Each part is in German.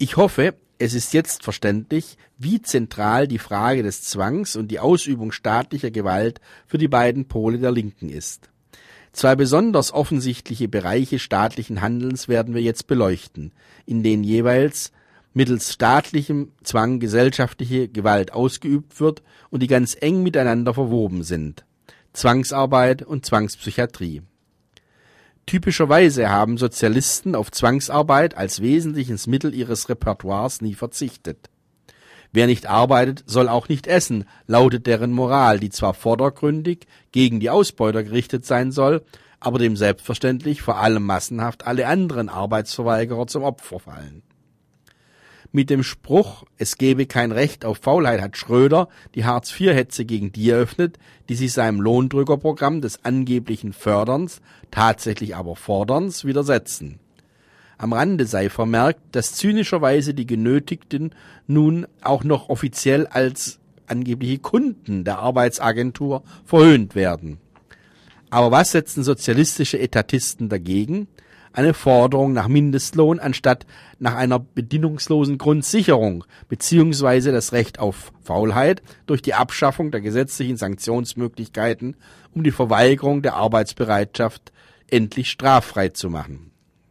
Ich hoffe, es ist jetzt verständlich, wie zentral die Frage des Zwangs und die Ausübung staatlicher Gewalt für die beiden Pole der Linken ist. Zwei besonders offensichtliche Bereiche staatlichen Handelns werden wir jetzt beleuchten, in denen jeweils mittels staatlichem Zwang gesellschaftliche Gewalt ausgeübt wird und die ganz eng miteinander verwoben sind: Zwangsarbeit und Zwangspsychiatrie. Typischerweise haben Sozialisten auf Zwangsarbeit als wesentliches Mittel ihres Repertoires nie verzichtet. Wer nicht arbeitet, soll auch nicht essen, lautet deren Moral, die zwar vordergründig gegen die Ausbeuter gerichtet sein soll, aber dem selbstverständlich vor allem massenhaft alle anderen Arbeitsverweigerer zum Opfer fallen. Mit dem Spruch, es gebe kein Recht auf Faulheit, hat Schröder die Hartz-IV-Hetze gegen die eröffnet, die sich seinem Lohndrückerprogramm des angeblichen Förderns, tatsächlich aber Forderns, widersetzen. Am Rande sei vermerkt, dass zynischerweise die Genötigten nun auch noch offiziell als angebliche Kunden der Arbeitsagentur verhöhnt werden. Aber was setzen sozialistische Etatisten dagegen? Eine Forderung nach Mindestlohn anstatt nach einer bedingungslosen Grundsicherung beziehungsweise das Recht auf Faulheit durch die Abschaffung der gesetzlichen Sanktionsmöglichkeiten, um die Verweigerung der Arbeitsbereitschaft endlich straffrei zu machen.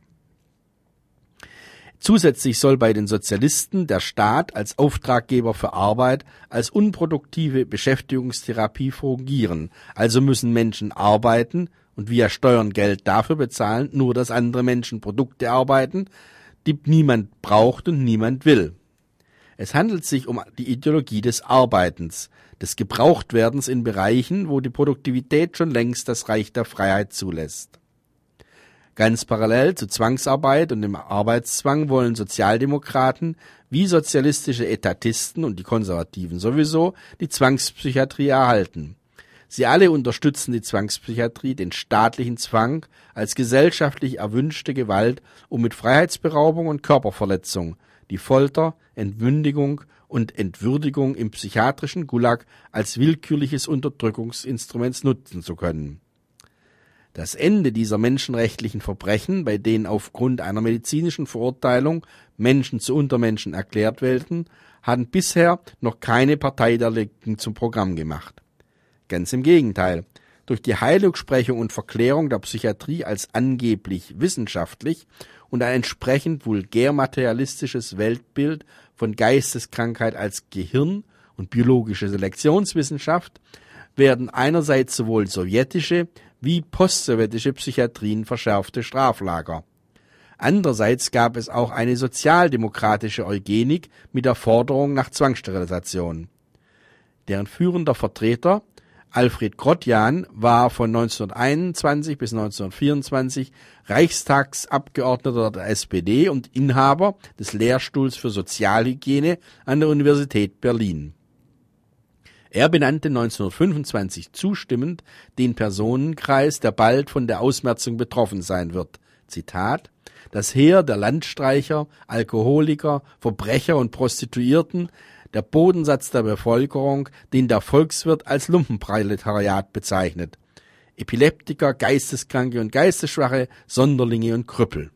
Zusätzlich soll bei den Sozialisten der Staat als Auftraggeber für Arbeit als unproduktive Beschäftigungstherapie fungieren, also müssen Menschen arbeiten und via Steuern Geld dafür bezahlen, nur dass andere Menschen Produkte arbeiten, die niemand braucht und niemand will. Es handelt sich um die Ideologie des Arbeitens, des Gebrauchtwerdens in Bereichen, wo die Produktivität schon längst das Reich der Freiheit zulässt. Ganz parallel zu Zwangsarbeit und dem Arbeitszwang wollen Sozialdemokraten wie sozialistische Etatisten und die Konservativen sowieso die Zwangspsychiatrie erhalten. Sie alle unterstützen die Zwangspsychiatrie, den staatlichen Zwang als gesellschaftlich erwünschte Gewalt, um mit Freiheitsberaubung und Körperverletzung die Folter, Entmündigung und Entwürdigung im psychiatrischen Gulag als willkürliches Unterdrückungsinstrument nutzen zu können. Das Ende dieser menschenrechtlichen Verbrechen, bei denen aufgrund einer medizinischen Verurteilung Menschen zu Untermenschen erklärt werden, haben bisher noch keine Partei der Linken zum Programm gemacht. Ganz im Gegenteil. Durch die Heiligsprechung und Verklärung der Psychiatrie als angeblich wissenschaftlich und ein entsprechend vulgär-materialistisches Weltbild von Geisteskrankheit als Gehirn- und biologische Selektionswissenschaft werden einerseits sowohl sowjetische wie postsowjetische Psychiatrien verschärfte Straflager. Andererseits gab es auch eine sozialdemokratische Eugenik mit der Forderung nach Zwangssterilisation. Deren führender Vertreter, Alfred Grotjan, war von 1921 bis 1924 Reichstagsabgeordneter der SPD und Inhaber des Lehrstuhls für Sozialhygiene an der Universität Berlin. Er benannte 1925 zustimmend den Personenkreis, der bald von der Ausmerzung betroffen sein wird. Zitat: Das Heer der Landstreicher, Alkoholiker, Verbrecher und Prostituierten, der Bodensatz der Bevölkerung, den der Volkswirt als Lumpenproletariat bezeichnet. Epileptiker, Geisteskranke und Geistesschwache, Sonderlinge und Krüppel.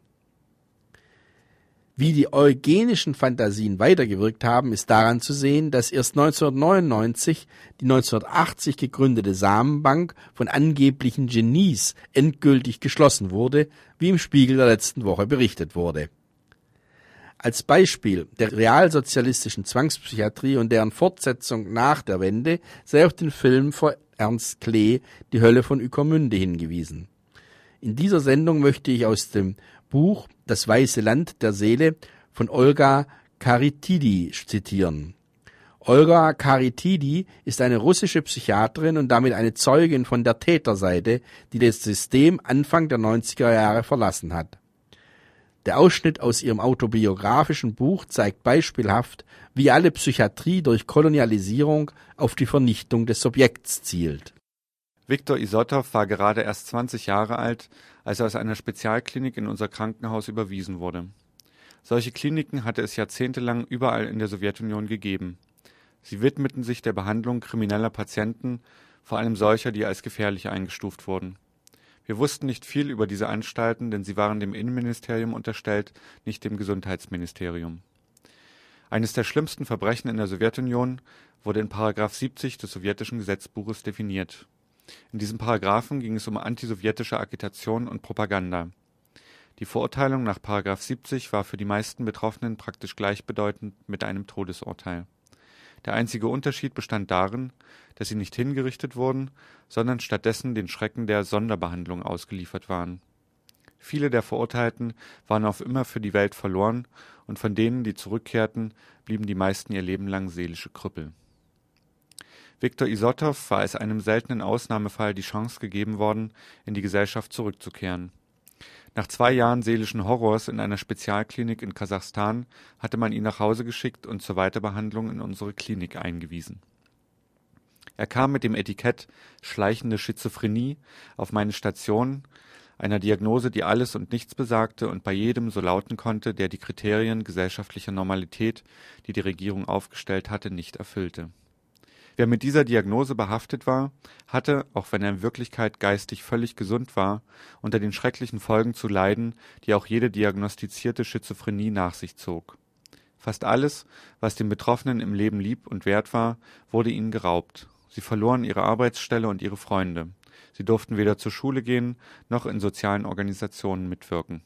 Wie die eugenischen Fantasien weitergewirkt haben, ist daran zu sehen, dass erst 1999 die 1980 gegründete Samenbank von angeblichen Genies endgültig geschlossen wurde, wie im Spiegel der letzten Woche berichtet wurde. Als Beispiel der realsozialistischen Zwangspsychiatrie und deren Fortsetzung nach der Wende sei auf den Film von Ernst Klee Die Hölle von Ueckermünde hingewiesen. In dieser Sendung möchte ich aus dem Buch Das weiße Land der Seele von Olga Karitidi zitieren. Olga Karitidi ist eine russische Psychiaterin und damit eine Zeugin von der Täterseite, die das System Anfang der 90er Jahre verlassen hat. Der Ausschnitt aus ihrem autobiografischen Buch zeigt beispielhaft, wie alle Psychiatrie durch Kolonialisierung auf die Vernichtung des Subjekts zielt. Viktor Isotow war gerade erst 20 Jahre alt, als er aus einer Spezialklinik in unser Krankenhaus überwiesen wurde. Solche Kliniken hatte es jahrzehntelang überall in der Sowjetunion gegeben. Sie widmeten sich der Behandlung krimineller Patienten, vor allem solcher, die als gefährlich eingestuft wurden. Wir wussten nicht viel über diese Anstalten, denn sie waren dem Innenministerium unterstellt, nicht dem Gesundheitsministerium. Eines der schlimmsten Verbrechen in der Sowjetunion wurde in § 70 des sowjetischen Gesetzbuches definiert. In diesem Paragraphen ging es um antisowjetische Agitation und Propaganda. Die Verurteilung nach § 70 war für die meisten Betroffenen praktisch gleichbedeutend mit einem Todesurteil. Der einzige Unterschied bestand darin, dass sie nicht hingerichtet wurden, sondern stattdessen den Schrecken der Sonderbehandlung ausgeliefert waren. Viele der Verurteilten waren auf immer für die Welt verloren, und von denen, die zurückkehrten, blieben die meisten ihr Leben lang seelische Krüppel. Viktor Isotow war als einem seltenen Ausnahmefall die Chance gegeben worden, in die Gesellschaft zurückzukehren. Nach 2 Jahren seelischen Horrors in einer Spezialklinik in Kasachstan hatte man ihn nach Hause geschickt und zur Weiterbehandlung in unsere Klinik eingewiesen. Er kam mit dem Etikett schleichende Schizophrenie auf meine Station, einer Diagnose, die alles und nichts besagte und bei jedem so lauten konnte, der die Kriterien gesellschaftlicher Normalität, die die Regierung aufgestellt hatte, nicht erfüllte. Wer mit dieser Diagnose behaftet war, hatte, auch wenn er in Wirklichkeit geistig völlig gesund war, unter den schrecklichen Folgen zu leiden, die auch jede diagnostizierte Schizophrenie nach sich zog. Fast alles, was den Betroffenen im Leben lieb und wert war, wurde ihnen geraubt. Sie verloren ihre Arbeitsstelle und ihre Freunde. Sie durften weder zur Schule gehen, noch in sozialen Organisationen mitwirken.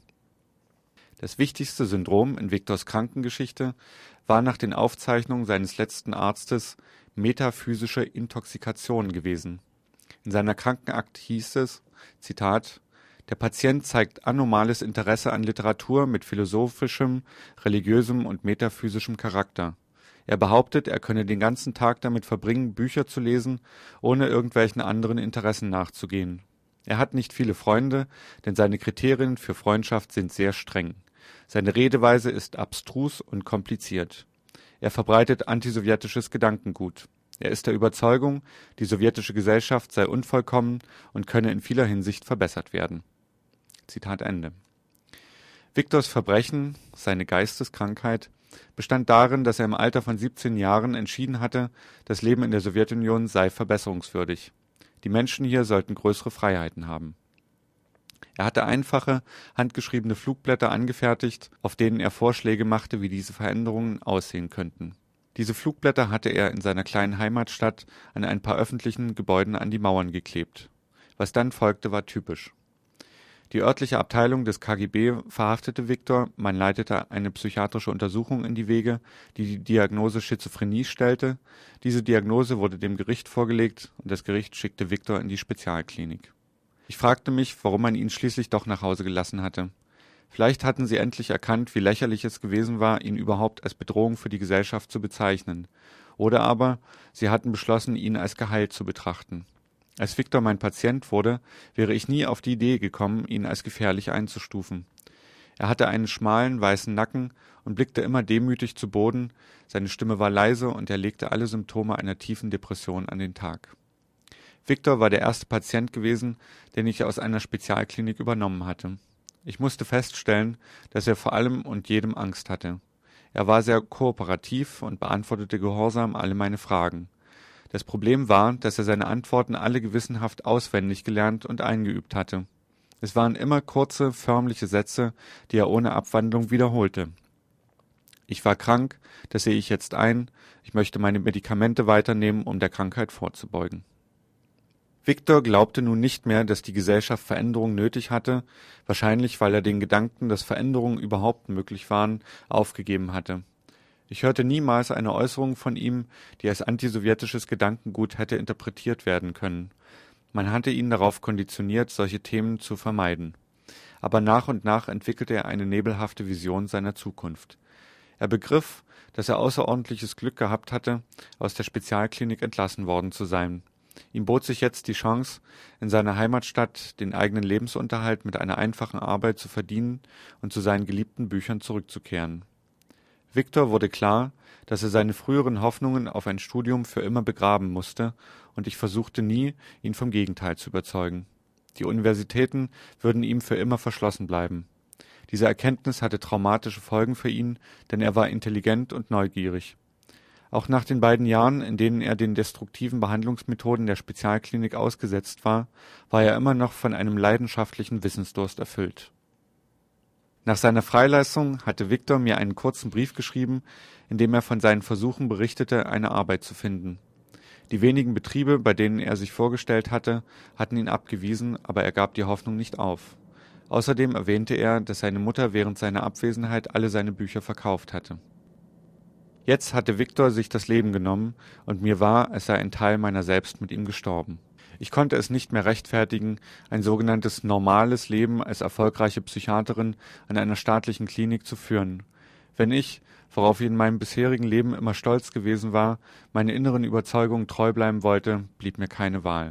Das wichtigste Syndrom in Viktors Krankengeschichte war nach den Aufzeichnungen seines letzten Arztes metaphysische Intoxikation gewesen. In seiner Krankenakte hieß es, Zitat, der Patient zeigt anormales Interesse an Literatur mit philosophischem, religiösem und metaphysischem Charakter. Er behauptet, er könne den ganzen Tag damit verbringen, Bücher zu lesen, ohne irgendwelchen anderen Interessen nachzugehen. Er hat nicht viele Freunde, denn seine Kriterien für Freundschaft sind sehr streng. Seine Redeweise ist abstrus und kompliziert. Er verbreitet antisowjetisches Gedankengut. Er ist der Überzeugung, die sowjetische Gesellschaft sei unvollkommen und könne in vieler Hinsicht verbessert werden. Zitat Ende. Viktors Verbrechen, seine Geisteskrankheit, bestand darin, dass er im Alter von 17 Jahren entschieden hatte, das Leben in der Sowjetunion sei verbesserungswürdig. Die Menschen hier sollten größere Freiheiten haben. Er hatte einfache, handgeschriebene Flugblätter angefertigt, auf denen er Vorschläge machte, wie diese Veränderungen aussehen könnten. Diese Flugblätter hatte er in seiner kleinen Heimatstadt an ein paar öffentlichen Gebäuden an die Mauern geklebt. Was dann folgte, war typisch. Die örtliche Abteilung des KGB verhaftete Viktor, man leitete eine psychiatrische Untersuchung in die Wege, die die Diagnose Schizophrenie stellte. Diese Diagnose wurde dem Gericht vorgelegt und das Gericht schickte Viktor in die Spezialklinik. Ich fragte mich, warum man ihn schließlich doch nach Hause gelassen hatte. Vielleicht hatten sie endlich erkannt, wie lächerlich es gewesen war, ihn überhaupt als Bedrohung für die Gesellschaft zu bezeichnen. Oder aber sie hatten beschlossen, ihn als geheilt zu betrachten. Als Viktor mein Patient wurde, wäre ich nie auf die Idee gekommen, ihn als gefährlich einzustufen. Er hatte einen schmalen, weißen Nacken und blickte immer demütig zu Boden, seine Stimme war leise und er legte alle Symptome einer tiefen Depression an den Tag. Viktor war der erste Patient gewesen, den ich aus einer Spezialklinik übernommen hatte. Ich musste feststellen, dass er vor allem und jedem Angst hatte. Er war sehr kooperativ und beantwortete gehorsam alle meine Fragen. Das Problem war, dass er seine Antworten alle gewissenhaft auswendig gelernt und eingeübt hatte. Es waren immer kurze, förmliche Sätze, die er ohne Abwandlung wiederholte. Ich war krank, das sehe ich jetzt ein, ich möchte meine Medikamente weiternehmen, um der Krankheit vorzubeugen. Viktor glaubte nun nicht mehr, dass die Gesellschaft Veränderung nötig hatte, wahrscheinlich weil er den Gedanken, dass Veränderungen überhaupt möglich waren, aufgegeben hatte. Ich hörte niemals eine Äußerung von ihm, die als antisowjetisches Gedankengut hätte interpretiert werden können. Man hatte ihn darauf konditioniert, solche Themen zu vermeiden. Aber nach und nach entwickelte er eine nebelhafte Vision seiner Zukunft. Er begriff, dass er außerordentliches Glück gehabt hatte, aus der Spezialklinik entlassen worden zu sein. Ihm bot sich jetzt die Chance, in seiner Heimatstadt den eigenen Lebensunterhalt mit einer einfachen Arbeit zu verdienen und zu seinen geliebten Büchern zurückzukehren. Viktor wurde klar, dass er seine früheren Hoffnungen auf ein Studium für immer begraben musste, und ich versuchte nie, ihn vom Gegenteil zu überzeugen. Die Universitäten würden ihm für immer verschlossen bleiben. Diese Erkenntnis hatte traumatische Folgen für ihn, denn er war intelligent und neugierig. Auch nach den 2 Jahren, in denen er den destruktiven Behandlungsmethoden der Spezialklinik ausgesetzt war, war er immer noch von einem leidenschaftlichen Wissensdurst erfüllt. Nach seiner Freilassung hatte Viktor mir einen kurzen Brief geschrieben, in dem er von seinen Versuchen berichtete, eine Arbeit zu finden. Die wenigen Betriebe, bei denen er sich vorgestellt hatte, hatten ihn abgewiesen, aber er gab die Hoffnung nicht auf. Außerdem erwähnte er, dass seine Mutter während seiner Abwesenheit alle seine Bücher verkauft hatte. Jetzt hatte Viktor sich das Leben genommen und mir war, es sei ein Teil meiner selbst mit ihm gestorben. Ich konnte es nicht mehr rechtfertigen, ein sogenanntes normales Leben als erfolgreiche Psychiaterin an einer staatlichen Klinik zu führen. Wenn ich, worauf ich in meinem bisherigen Leben immer stolz gewesen war, meine inneren Überzeugungen treu bleiben wollte, blieb mir keine Wahl.